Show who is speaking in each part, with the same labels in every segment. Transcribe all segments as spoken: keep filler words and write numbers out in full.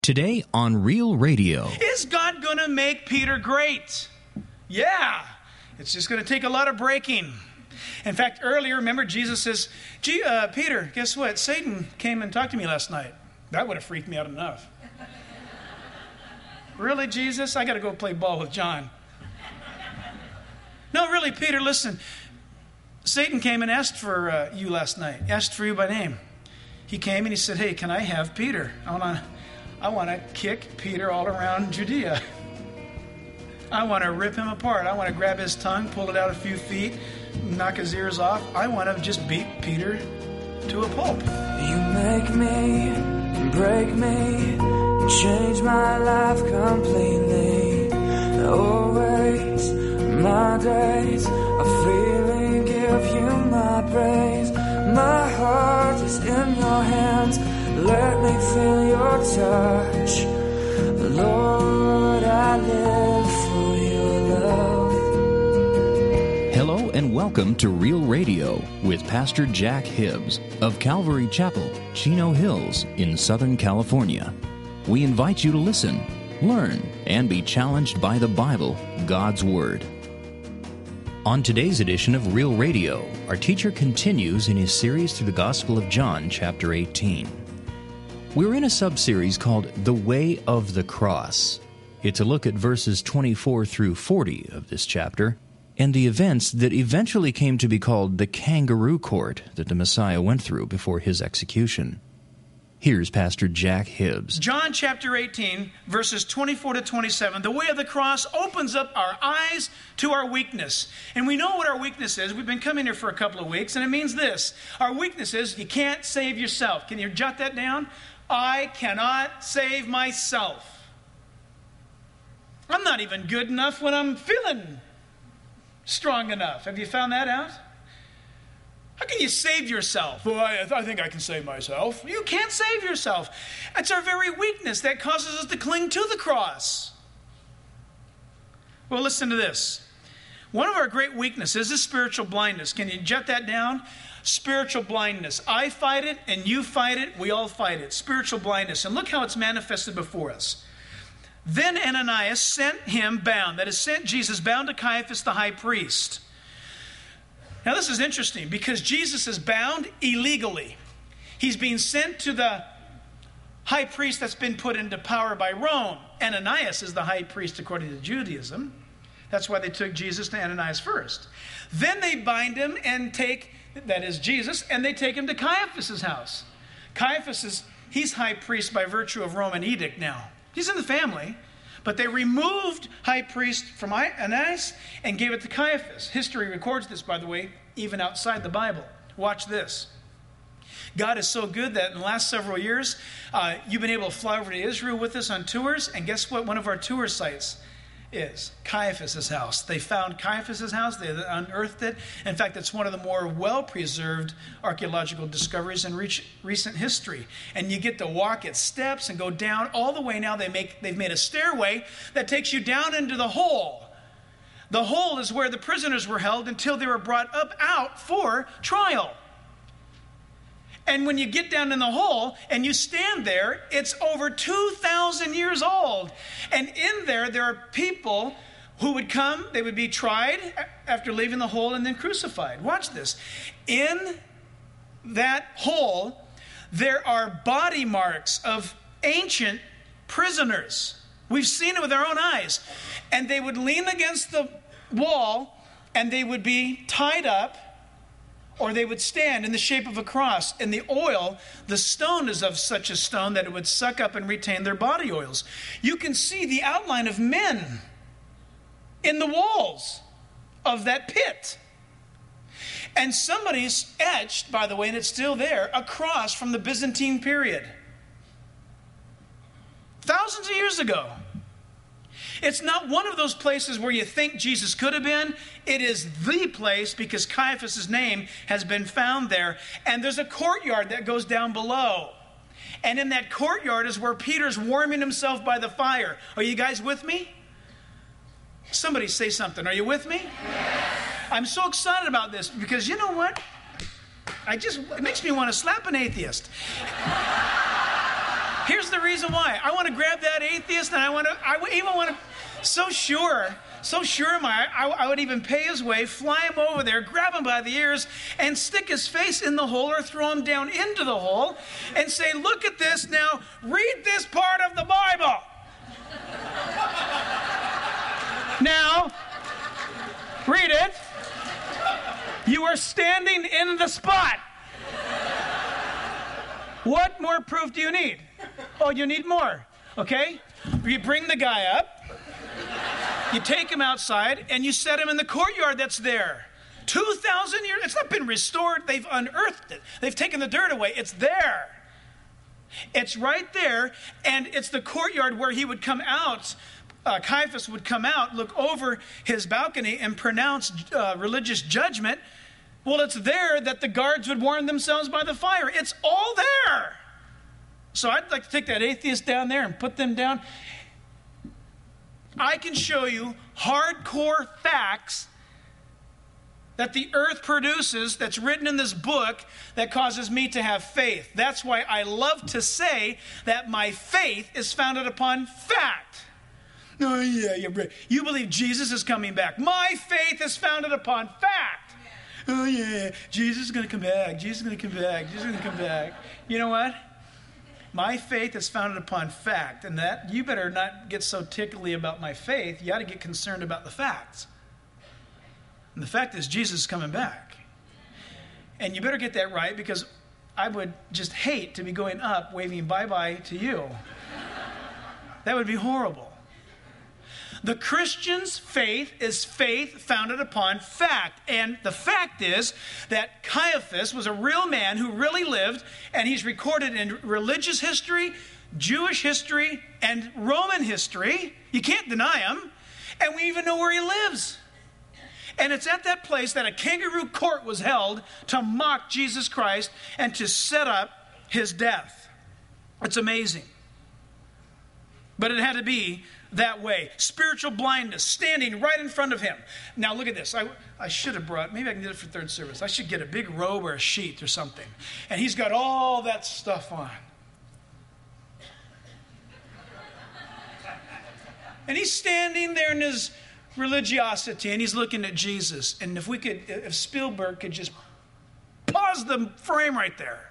Speaker 1: Today on Real Radio.
Speaker 2: Is God going to make Peter great? Yeah. It's just going to take a lot of breaking. In fact, earlier, remember, Jesus says, Gee, uh, Peter, guess what? Satan came and talked to me last night. That would have freaked me out enough. Really, Jesus? I got to go play ball with John. No, really, Peter, listen. Satan came and asked for uh, you last night. Asked for you by name. He came and he said, hey, can I have Peter? I want to I want to kick Peter all around Judea. I want to rip him apart. I want to grab his tongue, pull it out a few feet, knock his ears off. I want to just beat Peter to a pulp.
Speaker 3: You make me, break me, change my life completely. Always, my days are feeling, give you my praise. My heart is in your hands. Let me feel your touch. Lord, I live for your love.
Speaker 1: Hello and welcome to Real Radio with Pastor Jack Hibbs of Calvary Chapel, Chino Hills in Southern California. We invite you to listen, learn, and be challenged by the Bible, God's Word. On today's edition of Real Radio, our teacher continues in his series through the Gospel of John, chapter eighteen. We're in a sub-series called The Way of the Cross. It's a look at verses twenty-four through forty of this chapter and the events that eventually came to be called the kangaroo court that the Messiah went through before his execution. Here's Pastor Jack Hibbs.
Speaker 2: John chapter eighteen, verses twenty-four to twenty-seven. The way of the cross opens up our eyes to our weakness. And we know what our weakness is. We've been coming here for a couple of weeks, and it means this. Our weakness is you can't save yourself. Can you jot that down? I cannot save myself. I'm not even good enough when I'm feeling strong enough. Have you found that out? How can you save yourself? Well, I, I think I can save myself. You can't save yourself. It's our very weakness that causes us to cling to the cross. Well, listen to this. One of our great weaknesses is spiritual blindness. Can you jot that down? Spiritual blindness. I fight it and you fight it. We all fight it. Spiritual blindness. And look how it's manifested before us. Then Ananias sent him bound. That is, sent Jesus bound to Caiaphas the high priest. Now this is interesting because Jesus is bound illegally. He's being sent to the high priest that's been put into power by Rome. Ananias is the high priest according to Judaism. That's why they took Jesus to Ananias first. Then they bind him and take, that is Jesus, and they take him to Caiaphas' house. Caiaphas is, he's high priest by virtue of Roman edict now. He's in the family, but they removed high priest from Ananias and gave it to Caiaphas. History records this, by the way, even outside the Bible. Watch this. God is so good that in the last several years, uh, you've been able to fly over to Israel with us on tours, and guess what? One of our tour sites is Caiaphas' house. They found Caiaphas' house. They unearthed it. In fact, it's one of the more well-preserved archaeological discoveries in re- recent history. And you get to walk its steps and go down all the way. Now they make, they've made a stairway that takes you down into the hole. The hole is where the prisoners were held until they were brought up out for trial. And when you get down in the hole and you stand there, it's over two thousand years old. And in there, there are people who would come, they would be tried after leaving the hole and then crucified. Watch this. In that hole, there are body marks of ancient prisoners. We've seen it with our own eyes. And they would lean against the wall and they would be tied up, or they would stand in the shape of a cross. And the oil, the stone is of such a stone that it would suck up and retain their body oils. You can see the outline of men in the walls of that pit. And somebody's etched, by the way, and it's still there, a cross from the Byzantine period. Thousands of years ago. It's not one of those places where you think Jesus could have been. It is the place because Caiaphas' name has been found there. And there's a courtyard that goes down below. And in that courtyard is where Peter's warming himself by the fire. Are you guys with me? Somebody say something. Are you with me? Yes. I'm so excited about this because you know what? I just, it makes me want to slap an atheist. Here's the the reason why. I want to grab that atheist, and I want to, I even want to, so sure, so sure am I, I, I would even pay his way, fly him over there, grab him by the ears, and stick his face in the hole or throw him down into the hole and say, look at this now, read this part of the Bible. Now, read it. You are standing in the spot. What more proof do you need? Oh, you need more. Okay? You bring the guy up. You take him outside, and you set him in the courtyard that's there. two thousand years. It's not been restored. They've unearthed it. They've taken the dirt away. It's there. It's right there, and it's the courtyard where he would come out. Uh, Caiaphas would come out, look over his balcony, and pronounce uh, religious judgment. Well, it's there that the guards would warm themselves by the fire. It's all there. So I'd like to take that atheist down there and put them down. I can show you hardcore facts that the earth produces that's written in this book that causes me to have faith. That's why I love to say that my faith is founded upon fact. Oh, yeah, you're right. You believe Jesus is coming back. My faith is founded upon fact. Oh, yeah, Jesus is going to come back. Jesus is going to come back. Jesus is going to come back. You know what? My faith is founded upon fact, and that you better not get so tickly about my faith. You ought to get concerned about the facts. And the fact is, Jesus is coming back. And you better get that right, because I would just hate to be going up waving bye-bye to you. That would be horrible. The Christian's faith is faith founded upon fact. And the fact is that Caiaphas was a real man who really lived, and he's recorded in religious history, Jewish history, and Roman history. You can't deny him. And we even know where he lives. And it's at that place that a kangaroo court was held to mock Jesus Christ and to set up his death. It's amazing. But it had to be that way. Spiritual blindness, standing right in front of him. Now look at this. I, I should have brought, maybe I can get it for third service. I should get a big robe or a sheet or something. And he's got all that stuff on. And he's standing there in his religiosity, and he's looking at Jesus. And if we could, if Spielberg could just pause the frame right there.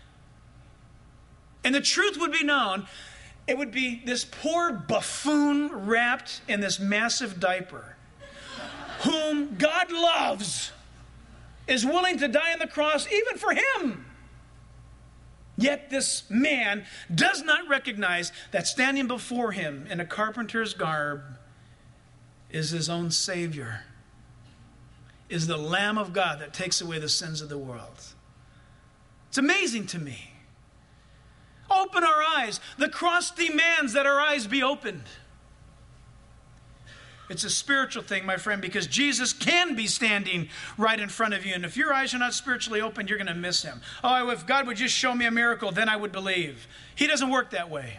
Speaker 2: And the truth would be known. It would be this poor buffoon wrapped in this massive diaper, whom God loves, is willing to die on the cross even for him. Yet this man does not recognize that standing before him in a carpenter's garb is his own Savior, is the Lamb of God that takes away the sins of the world. It's amazing to me. Open our eyes. The cross demands that our eyes be opened. It's a spiritual thing, my friend, because Jesus can be standing right in front of you. And if your eyes are not spiritually opened, you're going to miss him. Oh, if God would just show me a miracle, then I would believe. He doesn't work that way.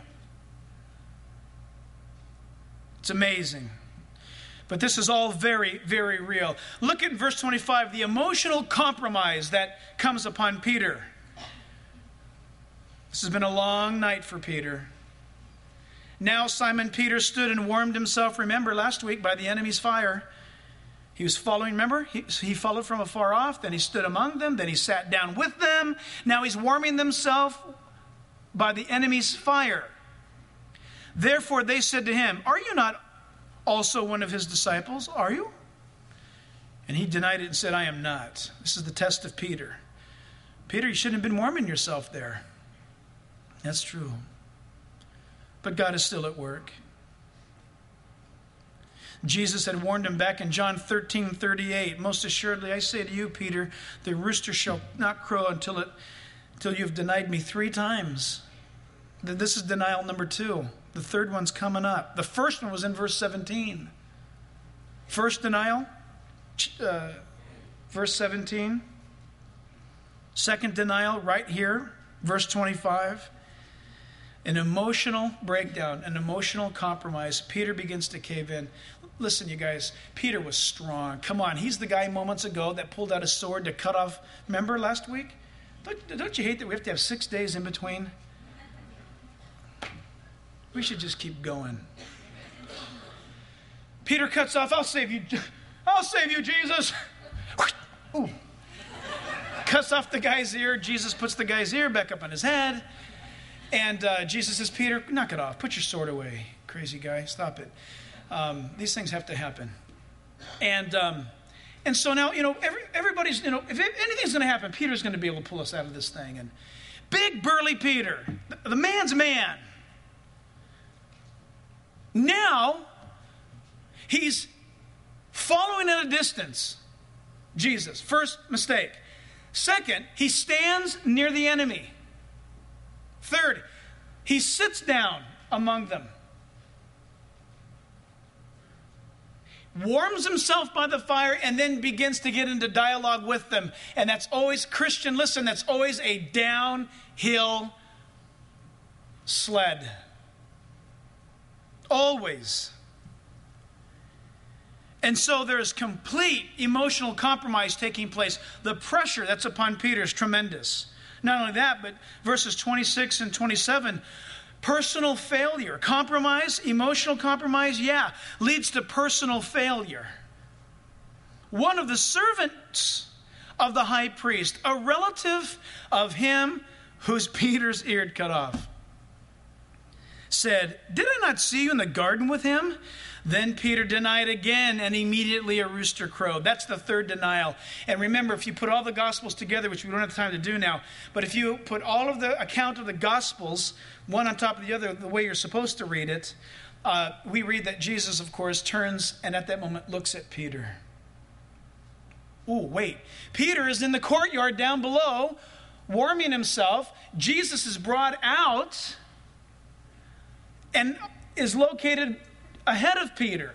Speaker 2: It's amazing. But this is all very, very real. Look at verse twenty-five, the emotional compromise that comes upon Peter. This has been a long night for Peter. Now Simon Peter stood and warmed himself, remember, last week by the enemy's fire. He was following, remember? He, he followed from afar off, then he stood among them, then he sat down with them. Now he's warming himself by the enemy's fire. Therefore they said to him, are you not also one of his disciples? Are you? And he denied it and said, I am not. This is the test of Peter. Peter, you shouldn't have been warming yourself there. That's true. But God is still at work. Jesus had warned him back in John thirteen thirty-eight. Most assuredly, I say to you, Peter, the rooster shall not crow until it, until you've denied me three times. This is denial number two. The third one's coming up. The first one was in verse seventeen. First denial, uh, verse seventeen. Second denial, right here, verse twenty-five. An emotional breakdown, an emotional compromise. Peter begins to cave in. Listen, you guys, Peter was strong. Come on, he's the guy moments ago that pulled out a sword to cut off. Remember last week? Don't, don't you hate that we have to have six days in between? We should just keep going. Peter cuts off, I'll save you. I'll save you, Jesus. Ooh. Cuts off the guy's ear. Jesus puts the guy's ear back up on his head. And uh, Jesus says, Peter, knock it off. Put your sword away, crazy guy. Stop it. Um, these things have to happen. And um, and so now, you know, every, everybody's, you know, if anything's going to happen, Peter's going to be able to pull us out of this thing. And big, burly Peter, the, the man's man. Now, he's following at a distance Jesus. First mistake. Second, he stands near the enemy. Third, he sits down among them. Warms himself by the fire and then begins to get into dialogue with them. And that's always, Christian, listen, that's always a downhill sled. Always. And so there's complete emotional compromise taking place. The pressure that's upon Peter is tremendous. Not only that, but verses twenty-six and twenty-seven, personal failure. Compromise, emotional compromise, yeah, leads to personal failure. One of the servants of the high priest, a relative of him whose Peter's ear had cut off, said, "Did I not see you in the garden with him?" Then Peter denied again, and immediately a rooster crowed. That's the third denial. And remember, if you put all the Gospels together, which we don't have time to do now, but if you put all of the account of the Gospels, one on top of the other, the way you're supposed to read it, uh, we read that Jesus, of course, turns and at that moment looks at Peter. Oh, wait. Peter is in the courtyard down below, warming himself. Jesus is brought out and is located ahead of Peter.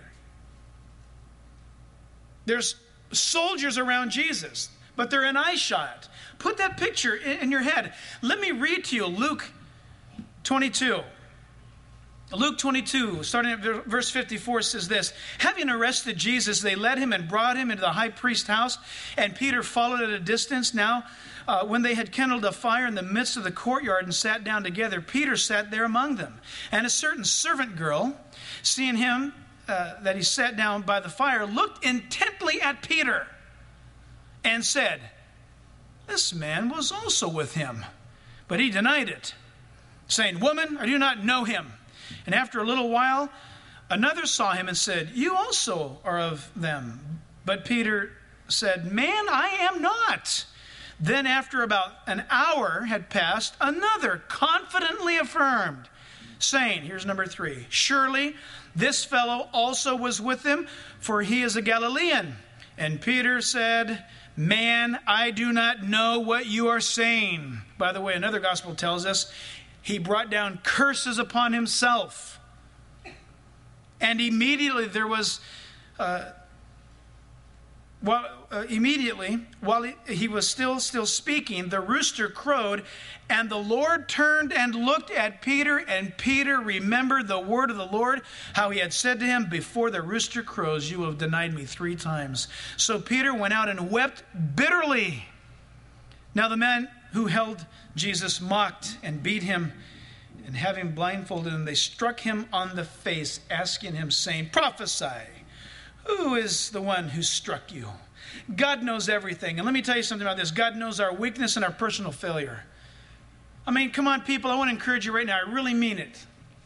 Speaker 2: There's soldiers around Jesus, but they're in eye shot. Put that picture in, in your head. Let me read to you Luke twenty-two. Luke twenty-two, starting at verse fifty-four, says this: "Having arrested Jesus, they led him and brought him into the high priest's house, and Peter followed at a distance. Now, uh, when they had kindled a fire in the midst of the courtyard and sat down together, Peter sat there among them. And a certain servant girl, seeing him, uh, that he sat down by the fire, looked intently at Peter and said, 'This man was also with him.' But he denied it, saying, 'Woman, I do not know him.' And after a little while, another saw him and said, 'You also are of them.' But Peter said, 'Man, I am not.' Then after about an hour had passed, another confidently affirmed, saying," here's number three, "Surely this fellow also was with him, for he is a Galilean.' And Peter said, 'Man, I do not know what you are saying.' By the way, another gospel tells us he brought down curses upon himself. And immediately there was, uh, well, uh, immediately, while he, he was still, still speaking, the rooster crowed, and the Lord turned and looked at Peter, and Peter remembered the word of the Lord, how he had said to him, 'Before the rooster crows, you have denied me three times.' So Peter went out and wept bitterly. Now the man who held Jesus mocked and beat him, and having blindfolded him, they struck him on the face, asking him, saying, 'Prophesy, who is the one who struck you?' God knows everything. And let me tell you something about this. God knows our weakness and our personal failure. I mean, come on, people, I want to encourage you right now. I really mean it.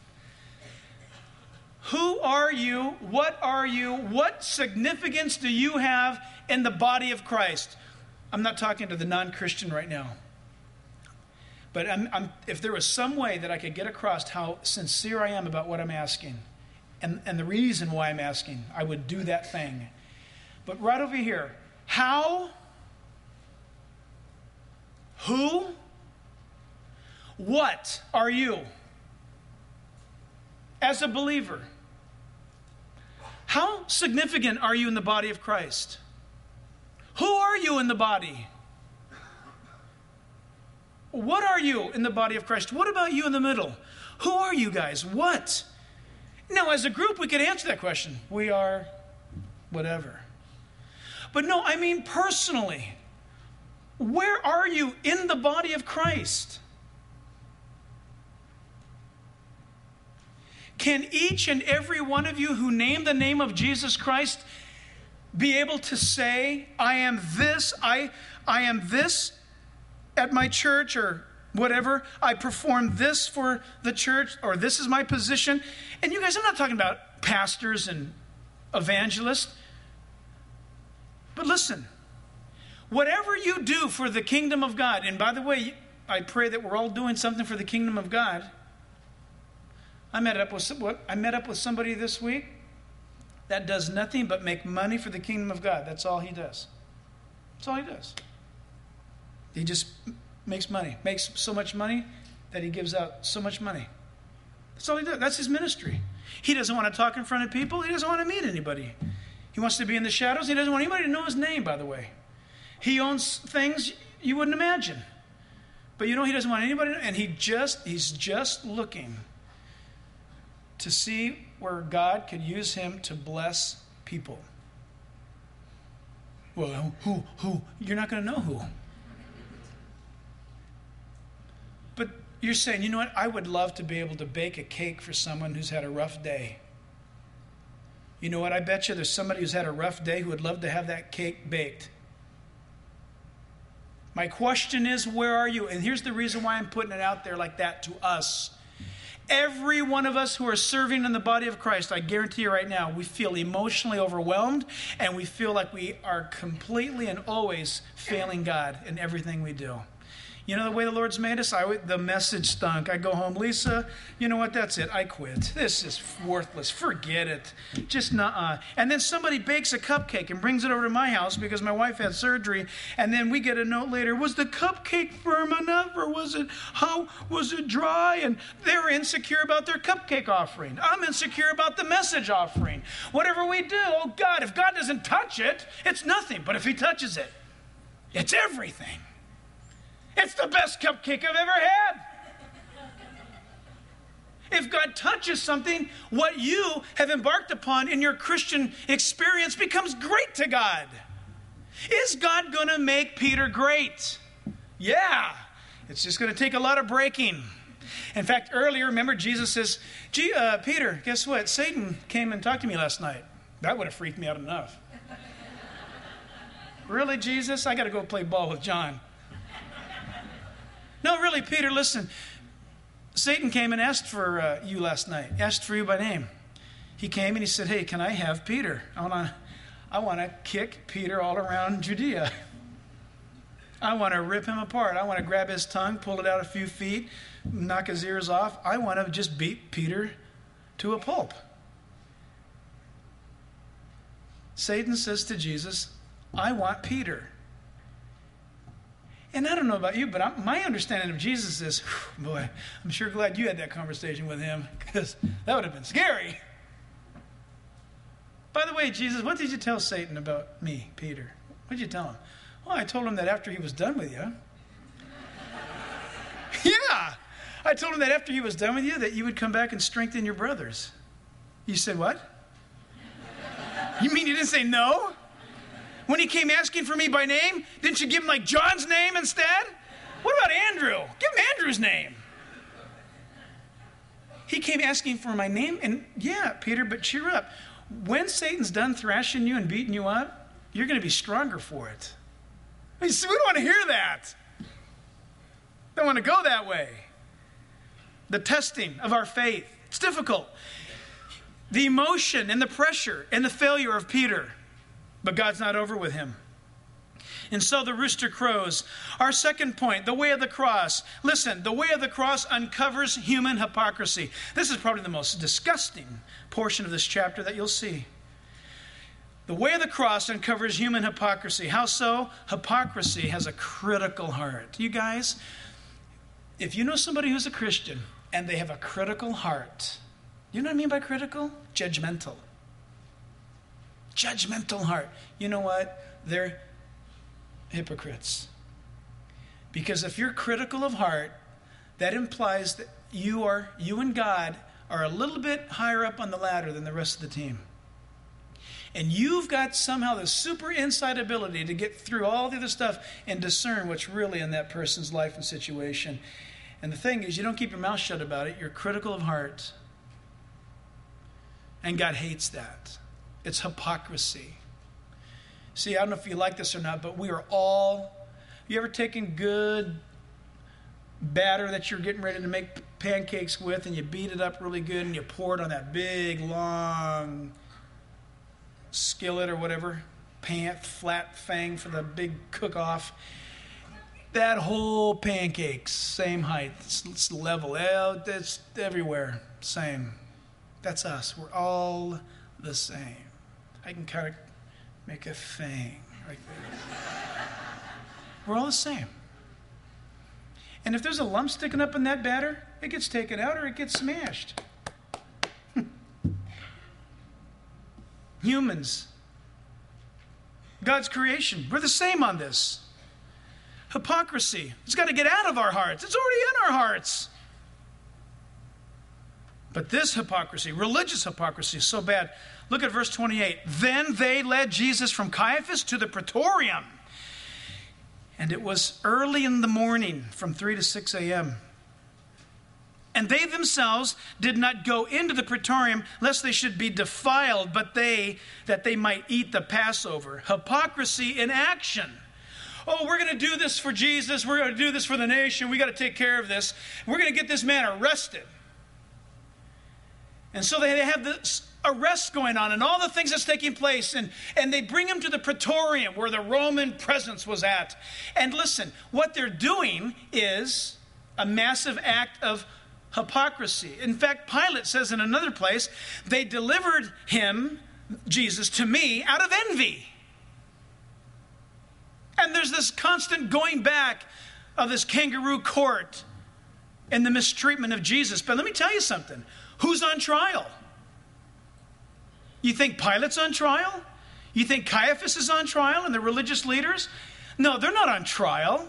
Speaker 2: Who are you? What are you? What significance do you have in the body of Christ? I'm not talking to the non-Christian right now. But I'm, I'm, if there was some way that I could get across how sincere I am about what I'm asking, and, and the reason why I'm asking, I would do that thing. But right over here, how, who, what are you as a believer? How significant are you in the body of Christ? Who are you in the body? What are you in the body of Christ? What about you in the middle? Who are you guys? What? Now, as a group, we could answer that question. We are whatever. But no, I mean personally. Where are you in the body of Christ? Can each and every one of you who name the name of Jesus Christ be able to say, I am this, I, I am this at my church or whatever, I perform this for the church, or this is my position? And you guys, I'm not talking about pastors and evangelists, but listen, whatever you do for the kingdom of God, and by the way, I pray that we're all doing something for the kingdom of God. I met up with I met up with somebody this week that does nothing but make money for the kingdom of God. That's all he does. That's all he does. He just makes money, makes so much money that he gives out so much money. That's all he does. That's his ministry. He doesn't want to talk in front of people. He doesn't want to meet anybody. He wants to be in the shadows. He doesn't want anybody to know his name, by the way. He owns things you wouldn't imagine. But you know, he doesn't want anybody to, and he just, he's just looking to see where God could use him to bless people. Well, who, who? You're not going to know who. But you're saying, you know what? I would love to be able to bake a cake for someone who's had a rough day. You know what? I bet you there's somebody who's had a rough day who would love to have that cake baked. My question is, where are you? And here's the reason why I'm putting it out there like that to us. Every one of us who are serving in the body of Christ, I guarantee you right now, we feel emotionally overwhelmed, and we feel like we are completely and always failing God in everything we do. You know the way the Lord's made us? I, the message stunk. I go home, Lisa, you know what? That's it. I quit. This is worthless. Forget it. Just nuh-uh. And then somebody bakes a cupcake and brings it over to my house because my wife had surgery. And then we get a note later. Was the cupcake firm enough, or was it, how, was it dry? And they're insecure about their cupcake offering. I'm insecure about the message offering. Whatever we do, oh God, if God doesn't touch it, it's nothing. But if he touches it, it's everything. It's the best cupcake I've ever had. If God touches something, what you have embarked upon in your Christian experience becomes great to God. Is God going to make Peter great? Yeah. It's just going to take a lot of breaking. In fact, earlier, remember, Jesus says, Gee, uh, Peter, guess what? Satan came and talked to me last night. That would have freaked me out enough. Really, Jesus? I got to go play ball with John. No, really, Peter, listen. Satan came and asked for uh, you last night, asked for you by name. He came and he said, hey, can I have Peter? I want to I want to kick Peter all around Judea. I want to rip him apart. I want to grab his tongue, pull it out a few feet, knock his ears off. I want to just beat Peter to a pulp. Satan says to Jesus, I want Peter. And I don't know about you, but I'm, my understanding of Jesus is, whew, boy, I'm sure glad you had that conversation with him, because that would have been scary. By the way, Jesus, what did you tell Satan about me, Peter? What did you tell him? Well, I told him that after he was done with you. Yeah. I told him that after he was done with you, that you would come back and strengthen your brothers. You said what? You mean you didn't say no? When he came asking for me by name, didn't you give him like John's name instead? What about Andrew? Give him Andrew's name. He came asking for my name, and yeah, Peter, but cheer up. When Satan's done thrashing you and beating you up, you're going to be stronger for it. I mean, we don't want to hear that. Don't want to go that way. The testing of our faith, it's difficult. The emotion and the pressure and the failure of Peter. But God's not over with him. And so the rooster crows. Our second point, the way of the cross. Listen, the way of the cross uncovers human hypocrisy. This is probably the most disgusting portion of this chapter that you'll see. The way of the cross uncovers human hypocrisy. How so? Hypocrisy has a critical heart. You guys, if you know somebody who's a Christian and they have a critical heart, you know what I mean by critical? Judgmental. Judgmental heart. You know what? They're hypocrites. Because if you're critical of heart, that implies that you are, you and God are a little bit higher up on the ladder than the rest of the team. And you've got somehow the super inside ability to get through all the other stuff and discern what's really in that person's life and situation. And the thing is, you don't keep your mouth shut about it. You're critical of heart. And God hates that. It's hypocrisy. See, I don't know if you like this or not, but we are all, you ever taken good batter that you're getting ready to make pancakes with, and you beat it up really good, and you pour it on that big, long skillet or whatever, pan, flat thing for the big cook-off. That whole pancake, same height, it's, it's level, it's everywhere, same. That's us. We're all the same. I can kind of make a thing right there. We're all the same. And if there's a lump sticking up in that batter, it gets taken out or it gets smashed. Humans, God's creation, we're the same on this. Hypocrisy, it's got to get out of our hearts. It's already in our hearts. But this hypocrisy, religious hypocrisy, is so bad. Look at verse twenty-eight. Then they led Jesus from Caiaphas to the praetorium. And it was early in the morning, from three to six a.m. And they themselves did not go into the praetorium, lest they should be defiled, but they, that they might eat the Passover. Hypocrisy in action. Oh, we're going to do this for Jesus. We're going to do this for the nation. We got to take care of this. We're going to get this man arrested. And so they have this arrest going on and all the things that's taking place. And, and they bring him to the praetorium where the Roman presence was at. And listen, what they're doing is a massive act of hypocrisy. In fact, Pilate says in another place, they delivered him, Jesus, to me out of envy. And there's this constant going back of this kangaroo court and the mistreatment of Jesus. But let me tell you something. Who's on trial? You think Pilate's on trial? You think Caiaphas is on trial and the religious leaders? No, they're not on trial.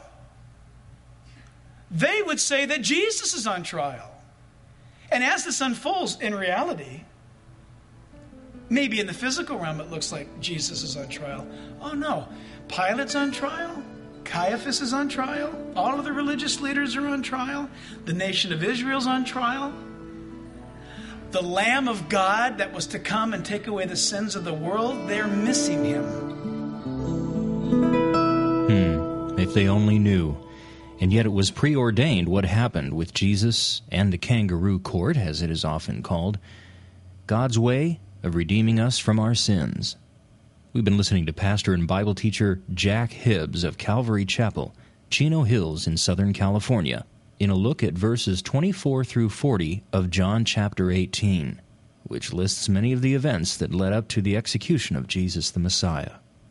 Speaker 2: They would say that Jesus is on trial. And as this unfolds in reality, maybe in the physical realm it looks like Jesus is on trial. Oh no, Pilate's on trial. Caiaphas is on trial. All of the religious leaders are on trial. The nation of Israel's on trial. The Lamb of God that was to come and take away the sins of the world, they're missing him.
Speaker 1: Hmm, if they only knew. And yet it was preordained what happened with Jesus and the kangaroo court, as it is often called. God's way of redeeming us from our sins. We've been listening to pastor and Bible teacher Jack Hibbs of Calvary Chapel, Chino Hills in Southern California, in a look at verses twenty-four through forty of John chapter eighteen, which lists many of the events that led up to the execution of Jesus the Messiah.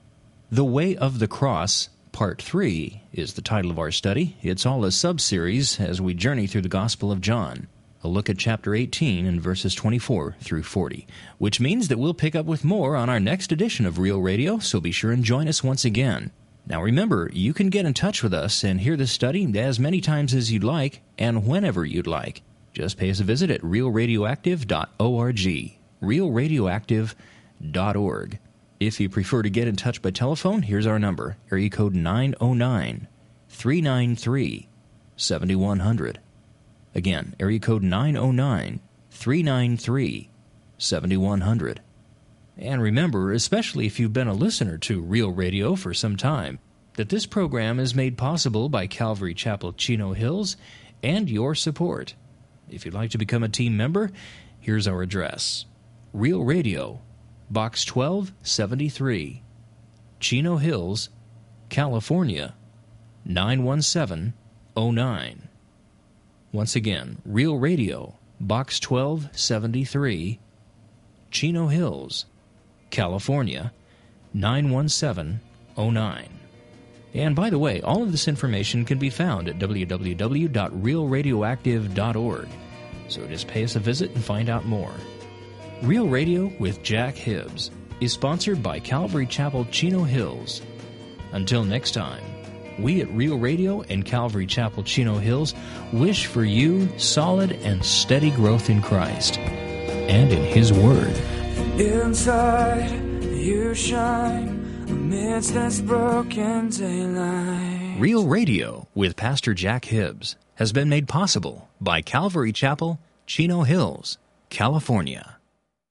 Speaker 1: The Way of the Cross, Part three, is the title of our study. It's all a sub-series as we journey through the Gospel of John. A look at chapter eighteen and verses twenty-four through forty, which means that we'll pick up with more on our next edition of Real Radio, so be sure and join us once again. Now remember, you can get in touch with us and hear this study as many times as you'd like and whenever you'd like. Just pay us a visit at real radioactive dot org, real radioactive dot org. If you prefer to get in touch by telephone, here's our number, area code nine oh nine, three nine three, seven one zero zero. Again, area code nine oh nine, three nine three, seven one zero zero. And remember, especially if you've been a listener to Real Radio for some time, that this program is made possible by Calvary Chapel, Chino Hills, and your support. If you'd like to become a team member, here's our address. Real Radio, Box twelve seventy-three, Chino Hills, California, nine one seven oh nine. Once again, Real Radio, Box twelve seventy-three, Chino Hills, California, nine one seven oh nine. And by the way, all of this information can be found at w w w dot real radioactive dot org. So just pay us a visit and find out more. Real Radio with Jack Hibbs is sponsored by Calvary Chapel, Chino Hills. Until next time, we at Real Radio and Calvary Chapel, Chino Hills wish for you solid and steady growth in Christ and in His Word.
Speaker 3: Inside you shine amidst this broken daylight.
Speaker 1: Real Radio with Pastor Jack Hibbs has been made possible by Calvary Chapel, Chino Hills, California.